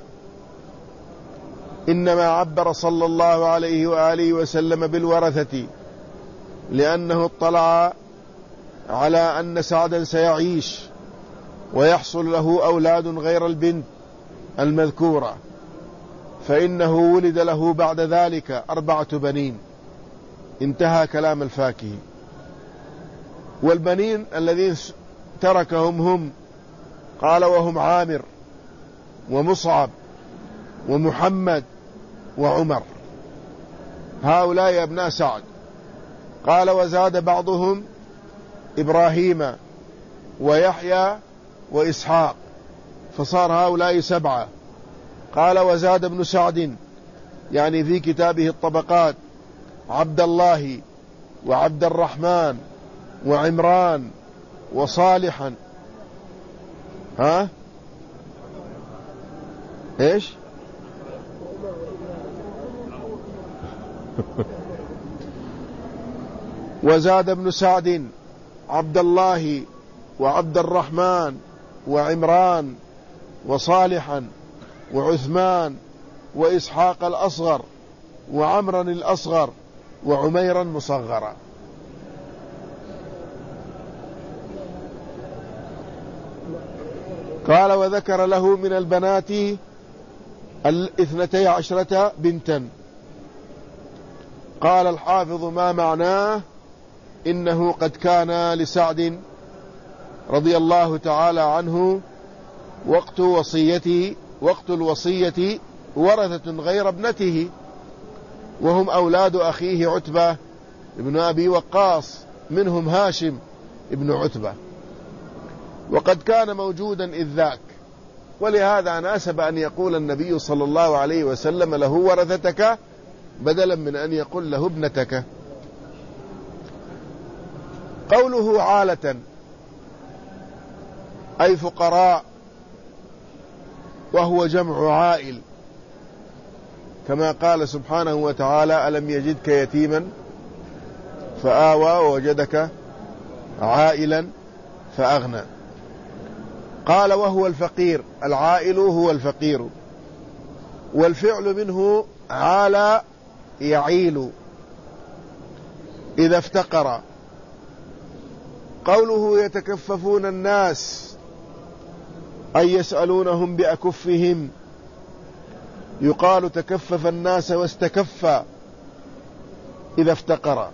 إنما عبر صلى الله عليه وآله وسلم بالورثة لأنه اطلع على أن سعدا سيعيش ويحصل له أولاد غير البنت المذكورة، فإنه ولد له بعد ذلك أربعة بنين. انتهى كلام الفاكهي. والبنين الذين تركهم هم، قال: وهم عامر ومصعب ومحمد وعمر، هؤلاء أبناء سعد. قال: وزاد بعضهم إبراهيم ويحيى وإسحاق، فصار هؤلاء سبعة. قال: وزاد ابن سعد، يعني في كتابه الطبقات، عبد الله وعبد الرحمن وعمران وصالحا. ها ايش وزاد ابن سعد عبد الله وعبد الرحمن وعمران وصالحا وعثمان وإسحاق الأصغر وعمرا الأصغر وعميرا مصغرا. قال: وذكر له من البنات الاثنتي عشرة بنتا. قال الحافظ: ما معناه؟ إنه قد كان لسعد رضي الله تعالى عنه وقت وصيته وقت الوصية ورثة غير ابنته، وهم أولاد أخيه عتبة ابن أبي وقاص، منهم هاشم ابن عتبة، وقد كان موجودا إذ ذاك، ولهذا ناسب أن يقول النبي صلى الله عليه وسلم له ورثتك بدلا من أن يقول له ابنتك. قوله عالة أي فقراء، وهو جمع عائل، كما قال سبحانه وتعالى: ألم يجدك يتيما فآوى ووجدك عائلا فأغنى. قال: وهو الفقير، العائل هو الفقير، والفعل منه عال يعيل إذا افتقر. قوله يتكففون الناس أي يسألونهم بأكفهم، يقال تكفف الناس واستكف إذا افتقر،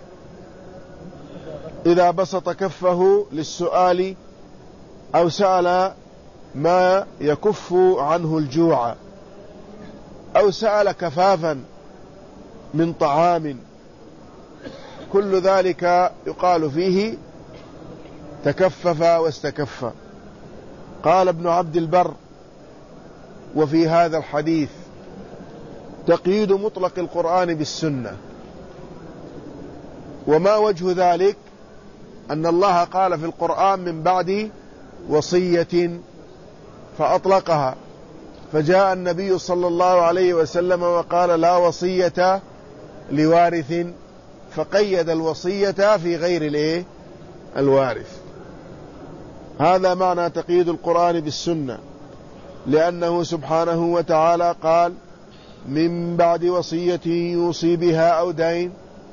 إذا بسط كفه للسؤال أو سأل ما يكف عنه الجوع، أو سأل كفافا من طعام، كل ذلك يقال فيه تكفف واستكف. قال ابن عبد البر: وفي هذا الحديث تقييد مطلق القرآن بالسنة. وما وجه ذلك؟ أن الله قال في القرآن من بعد وصية فأطلقها، فجاء النبي صلى الله عليه وسلم وقال لا وصية لوارث، فقيد الوصية في غير الايه الوارث. هذا معنى تقييد القرآن بالسنة، لأنه سبحانه وتعالى قال من بعد وصية يوصي بها أو دين،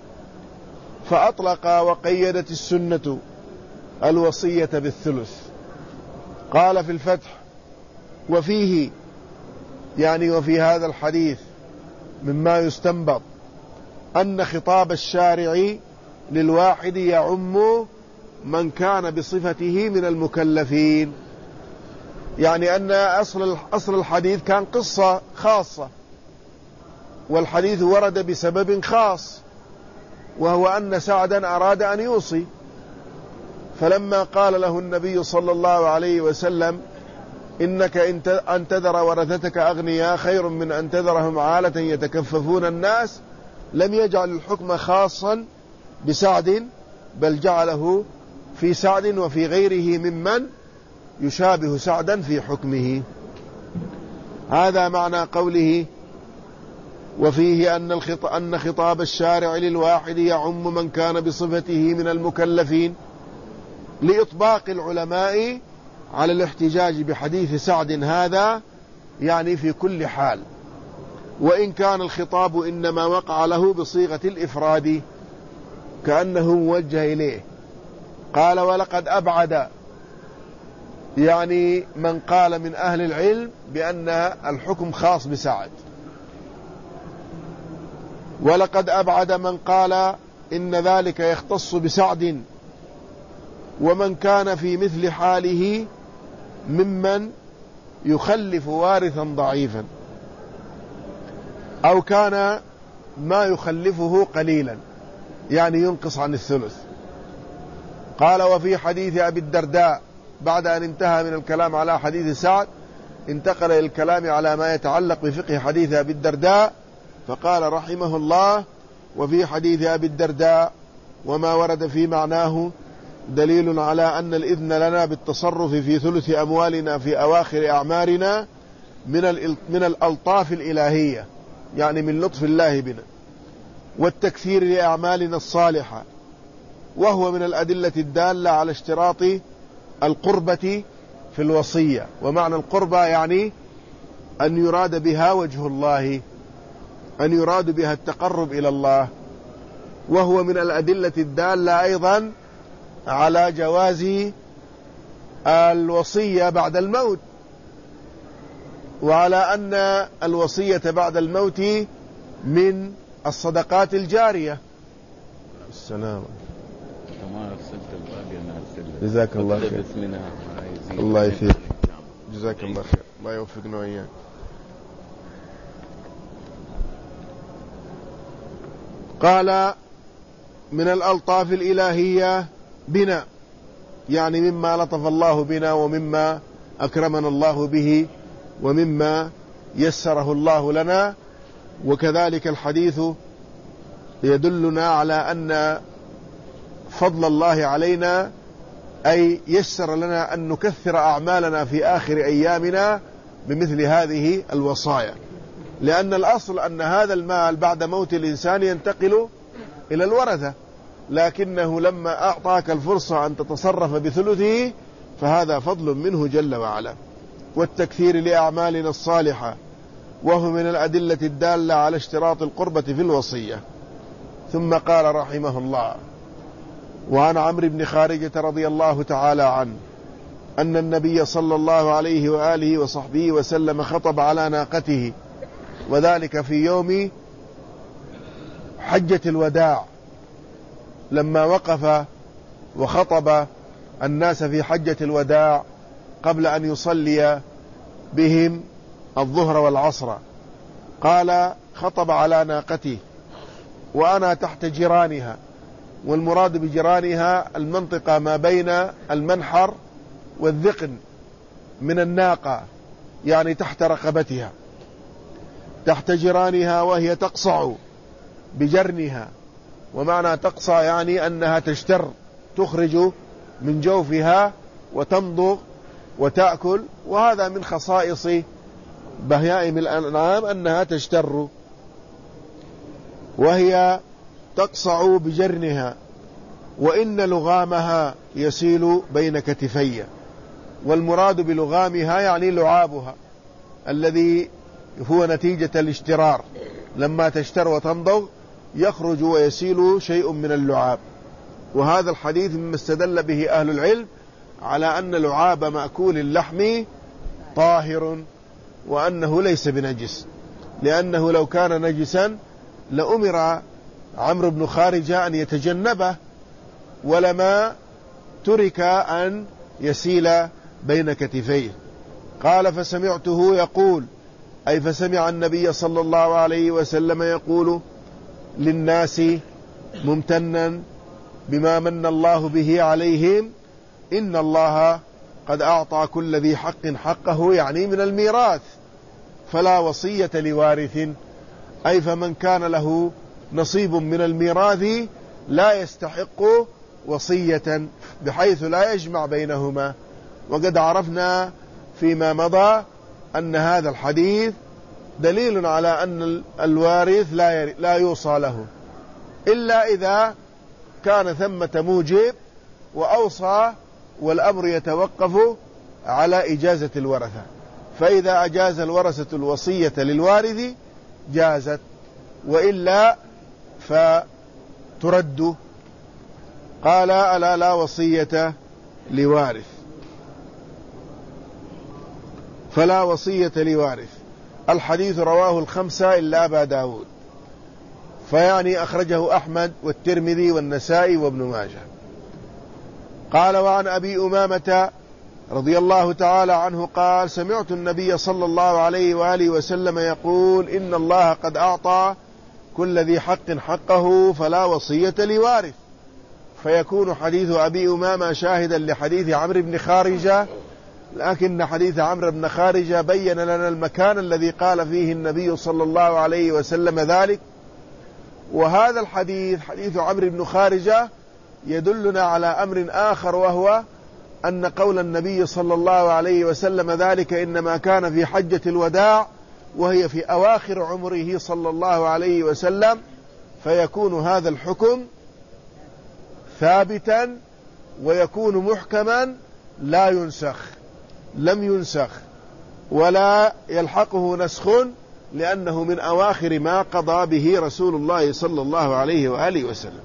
فأطلق وقيدت السنة الوصية بالثلث. قال في الفتح: وفيه، يعني وفي هذا الحديث، مما يستنبط أن خطاب الشارع للواحد يعم من كان بصفته من المكلفين، يعني أن أصل أصل الحديث كان قصة خاصة، والحديث ورد بسبب خاص، وهو أن سعدا أراد أن يوصي، فلما قال له النبي صلى الله عليه وسلم إنك أن تذر ورثتك أغنياء خير من أن تذرهم عالة يتكففون الناس، لم يجعل الحكم خاصا بسعد، بل جعله في سعد وفي غيره ممن يشابه سعدا في حكمه. هذا معنى قوله: وفيه أن, أن خطاب الشارع للواحد يعم من كان بصفته من المكلفين، لإطباق العلماء على الاحتجاج بحديث سعد هذا، يعني في كل حال، وإن كان الخطاب إنما وقع له بصيغة الإفراد كأنه موجه إليه. قال: ولقد أبعد، يعني من قال من أهل العلم بأن الحكم خاص بسعد، ولقد أبعد من قال إن ذلك يختص بسعد، ومن كان في مثل حاله ممن يخلف وارثا ضعيفا، أو كان ما يخلفه قليلا، يعني ينقص عن الثلث. قال: وفي حديث أبي الدرداء، بعد أن انتهى من الكلام على حديث سعد انتقل إلى الكلام على ما يتعلق بفقه حديث أبي الدرداء، فقال رحمه الله: وفي حديث أبي الدرداء وما ورد في معناه دليل على أن الإذن لنا بالتصرف في ثلث أموالنا في أواخر أعمارنا من من الألطاف الإلهية، يعني من لطف الله بنا، والتكثير لأعمالنا الصالحة، وهو من الأدلة الدالة على اشتراط القربة في الوصية. ومعنى القربة يعني أن يراد بها وجه الله، أن يراد بها التقرب إلى الله، وهو من الأدلة الدالة أيضا على جواز الوصية بعد الموت، وعلى أن الوصية بعد الموت من الصدقات الجارية. السلام. ما أرسلت الباقي، أنا أرسلت. جزاك الله خير. الله يفيد. جزاك الله خير. الله يوفقنا وإياك. قال: من الألطاف الإلهية بنا، يعني مما لطف الله بنا، ومما أكرمنا الله به، ومما يسره الله لنا. وكذلك الحديث يدلنا على أن فضل الله علينا، أي يسر لنا أن نكثر أعمالنا في آخر أيامنا بمثل هذه الوصايا، لأن الأصل أن هذا المال بعد موت الإنسان ينتقل إلى الورثة، لكنه لما أعطاك الفرصة أن تتصرف بثلثه فهذا فضل منه جل وعلا. والتكثير لأعمالنا الصالحة، وهو من الأدلة الدالة على اشتراط القربة في الوصية. ثم قال رحمه الله: وعن عمرو بن خارجة رضي الله تعالى عنه أن النبي صلى الله عليه وآله وصحبه وسلم خطب على ناقته، وذلك في يوم حجة الوداع، لما وقف وخطب الناس في حجة الوداع قبل أن يصلي بهم الظهر والعصر. قال: خطب على ناقته وأنا تحت جيرانها، والمراد بجيرانها المنطقة ما بين المنحر والذقن من الناقة، يعني تحت رقبتها، تحت جيرانها، وهي تقصع بجرنها. ومعنى تقصع يعني أنها تشتر، تخرج من جوفها وتمضغ وتأكل، وهذا من خصائص بهائم الأنعام أنها تشتر، وهي تقصع بجرنها. وإن لغامها يسيل بين كتفي، والمراد بلغامها يعني لعابها الذي هو نتيجة الاشترار، لما تشتر وتمضغ يخرج ويسيل شيء من اللعاب. وهذا الحديث مما استدل به أهل العلم على أن لعاب مأكول اللحم طاهر، وأنه ليس بنجس، لأنه لو كان نجسا لأمر عمرو بن خارجة أن يتجنبه، ولما ترك أن يسيل بين كتفيه. قال: فسمعته يقول، أي فسمع النبي صلى الله عليه وسلم يقول للناس ممتنا بما من الله به عليهم: إن الله قد أعطى كل ذي حق حقه، يعني من الميراث، فلا وصية لوارث، أي فمن كان له نصيب من الميراث لا يستحق وصية، بحيث لا يجمع بينهما. وقد عرفنا فيما مضى أن هذا الحديث دليل على أن الوارث لا يوصى له إلا إذا كان ثمة موجب وأوصى، والأمر يتوقف على إجازة الورثة. فإذا أجاز الورثة الوصية للوارث جازت، وإلا فترد. قال: ألا لا وصية لوارث، فلا وصية لوارث. الحديث رواه الخمسة إلا أبا داود، فيعني أخرجه أحمد والترمذي والنسائي وابن ماجه. قال: وعن أبي أمامة رضي الله تعالى عنه قال: سمعت النبي صلى الله عليه وآله وسلم يقول: إن الله قد أعطى كل ذي حق حقه، فلا وصية لوارث. فيكون حديث أبي أمامة شاهدا لحديث عمرو بن خارجة، لكن حديث عمرو بن خارجة بين لنا المكان الذي قال فيه النبي صلى الله عليه وسلم ذلك. وهذا الحديث حديث عمرو بن خارجة يدلنا على أمر آخر، وهو أن قول النبي صلى الله عليه وسلم ذلك إنما كان في حجة الوداع، وهي في أواخر عمره صلى الله عليه وسلم، فيكون هذا الحكم ثابتا ويكون محكما لا ينسخ، لم ينسخ ولا يلحقه نسخ، لأنه من أواخر ما قضى به رسول الله صلى الله عليه وآله وسلم.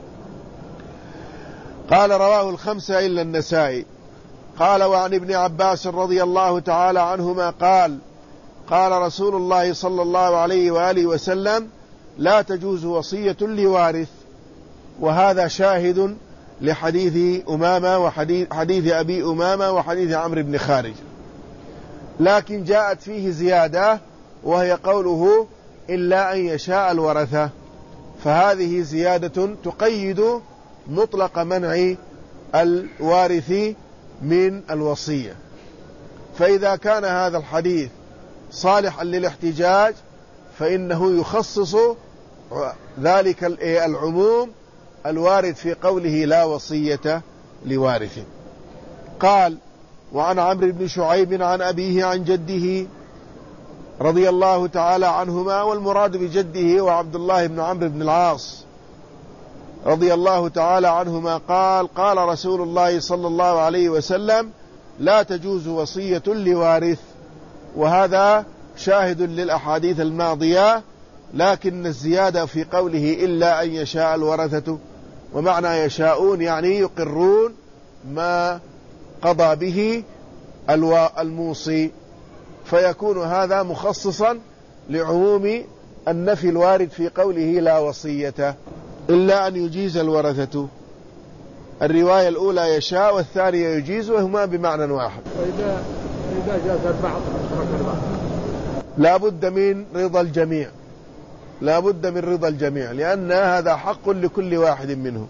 قال: رواه الخمسة إلا النسائي. قال: وعن ابن عباس رضي الله تعالى عنهما قال: قال رسول الله صلى الله عليه وآله وسلم: لا تجوز وصية لوارث. وهذا شاهد لحديث أمامة وحديث حديث أبي أمامة وحديث عمرو بن خارج، لكن جاءت فيه زيادة، وهي قوله: إلا أن يشاء الورثة. فهذه زيادة تقيد مطلق منع الوارث من الوصية. فإذا كان هذا الحديث صالحا للاحتجاج فإنه يخصص ذلك العموم الوارد في قوله: لا وصية لوارث. قال: وعن عمرو بن شعيب عن أبيه عن جده رضي الله تعالى عنهما، والمراد بجده وعبد الله بن عمرو بن العاص رضي الله تعالى عنهما قال: قال رسول الله صلى الله عليه وسلم: لا تجوز وصية لوارث. وهذا شاهد للأحاديث الماضية، لكن الزيادة في قوله إلا أن يشاء الورثة، ومعنى يشاءون يعني يقرون ما قضى به الموصي، فيكون هذا مخصصا لعموم النفي الوارد في قوله لا وصية إلا أن يجيز الورثة. الرواية الأولى يشاء والثانية يجيز، وهما بمعنى واحد. وإذا إذا جاز البعض ترك البعض لا بد من رضا الجميع، لا بد من رضا الجميع، لأن هذا حق لكل واحد منهم.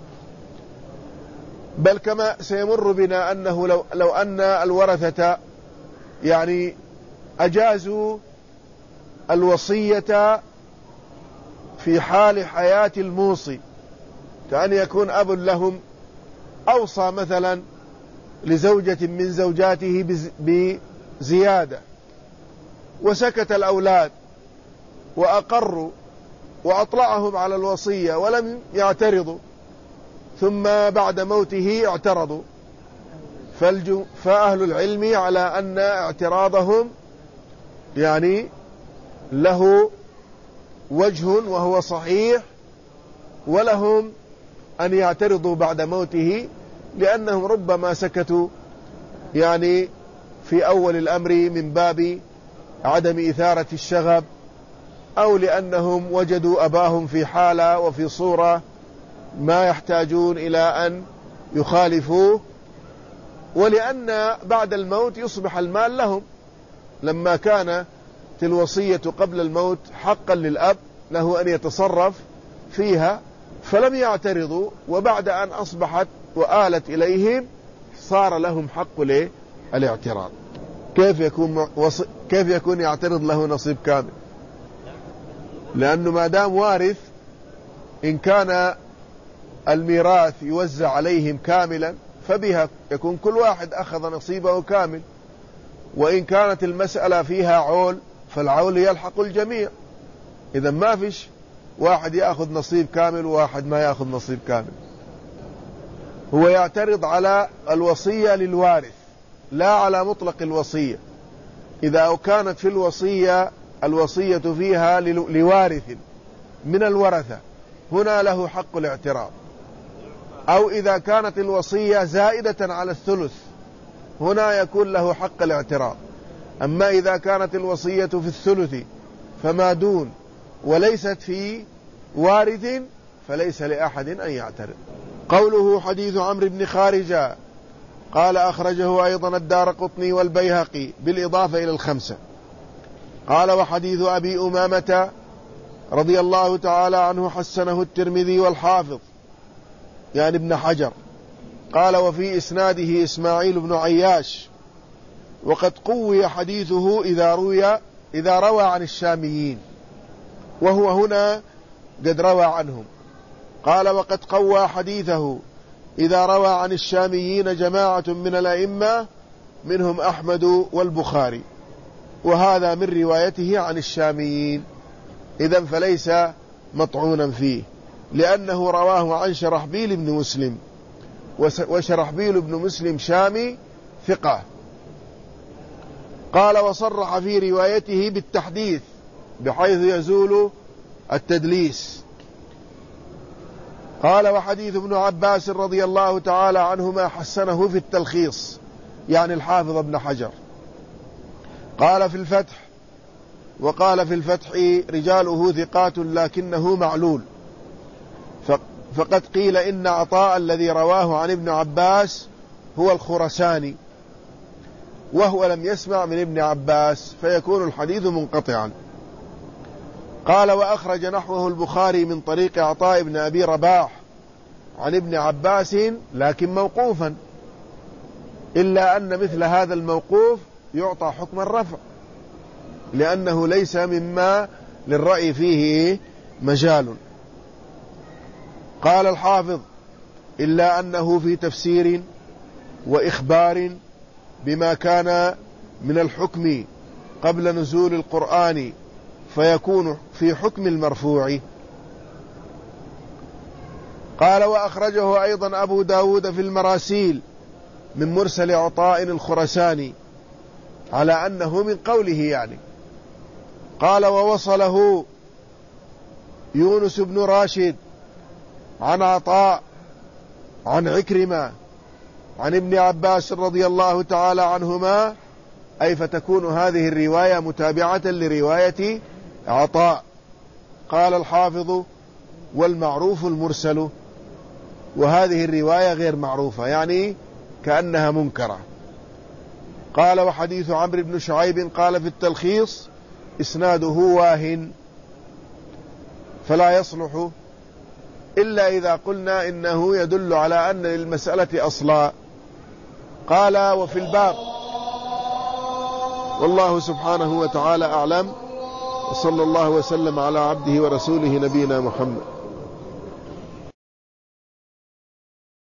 بل كما سيمر بنا أنه لو, لو أن الورثة يعني أجازوا الوصية في حال حياة الموصي، كأن يكون أب لهم أوصى مثلا لزوجة من زوجاته بزيادة، وسكت الأولاد وأقروا وأطلعهم على الوصية ولم يعترضوا، ثم بعد موته اعترضوا، فأهل العلم على أن اعتراضهم يعني له وجه وهو صحيح، ولهم أن يعترضوا بعد موته، لأنهم ربما سكتوا يعني في أول الأمر من باب عدم إثارة الشغب، أو لأنهم وجدوا أباهم في حالة وفي صورة ما يحتاجون إلى أن يخالفوه، ولأن بعد الموت يصبح المال لهم. لما كانت الوصية قبل الموت حقا للأب له أن يتصرف فيها فلم يعترضوا، وبعد أن أصبحت وآلت إليهم صار لهم حق للاعتراض. كيف يكون وص... كيف يكون يعترض له نصيب كامل؟ لأنه ما دام وارث، إن كان الميراث يوزع عليهم كاملا فبها يكون كل واحد أخذ نصيبه كامل، وإن كانت المسألة فيها عول فالعول يلحق الجميع. إذا ما فيش واحد يأخذ نصيب كامل وواحد ما يأخذ نصيب كامل. هو يعترض على الوصية للوارث لا على مطلق الوصية. إذا كانت في الوصية الوصية فيها لوارث من الورثة هنا له حق الاعتراض، أو إذا كانت الوصية زائدة على الثلث هنا يكون له حق الاعتراض. أما إذا كانت الوصية في الثلث فما دون وليست في وارث فليس لأحد أن يعترض. قوله حديث عمرو بن خارجة قال أخرجه أيضا الدارقطني والبيهقي بالإضافة إلى الخمسة. قال وحديث أبي أمامة رضي الله تعالى عنه حسنه الترمذي والحافظ يعني ابن حجر. قال وفي إسناده إسماعيل بن عياش، وقد قوي حديثه إذا روي إذا روى عن الشاميين، وهو هنا قد روى عنهم. قال وقد قوى حديثه إذا روى عن الشاميين جماعة من الأئمة منهم أحمد والبخاري، وهذا من روايته عن الشاميين، إذن فليس مطعونا فيه، لأنه رواه عن شرحبيل بن مسلم، وشرحبيل بن مسلم شامي ثقة. قال وصرح في روايته بالتحديث بحيث يزول التدليس. قال وحديث ابن عباس رضي الله تعالى عنهما حسنه في التلخيص يعني الحافظ ابن حجر. قال في الفتح وقال في الفتح رجاله ثقات لكنه معلول، فقد قيل إن عطاء الذي رواه عن ابن عباس هو الخرساني، وهو لم يسمع من ابن عباس فيكون الحديث منقطعا. قال وأخرج نحوه البخاري من طريق عطاء بن أبي رباح عن ابن عباس لكن موقوفا، إلا أن مثل هذا الموقوف يعطى حكم الرفع لأنه ليس مما للرأي فيه مجال. قال الحافظ إلا أنه في تفسير وإخبار بما كان من الحكم قبل نزول القرآن فيكون في حكم المرفوع. قال وأخرجه أيضا أبو داود في المراسيل من مرسل عطاء الخرساني على أنه من قوله يعني، قال ووصله يونس بن راشد عن عطاء عن عكرمة عن ابن عباس رضي الله تعالى عنهما، أي فتكون هذه الرواية متابعة لرواية عطاء. قال الحافظ والمعروف المرسل، وهذه الرواية غير معروفة، يعني كأنها منكرة. قال وحديث عمرو بن شعيب قال في التلخيص إسناده واهن فلا يصلح إلا إذا قلنا إنه يدل على أن للمسألة أصلا. قال وفي الباب، والله سبحانه وتعالى أعلم، وصلى الله وسلم على عبده ورسوله نبينا محمد.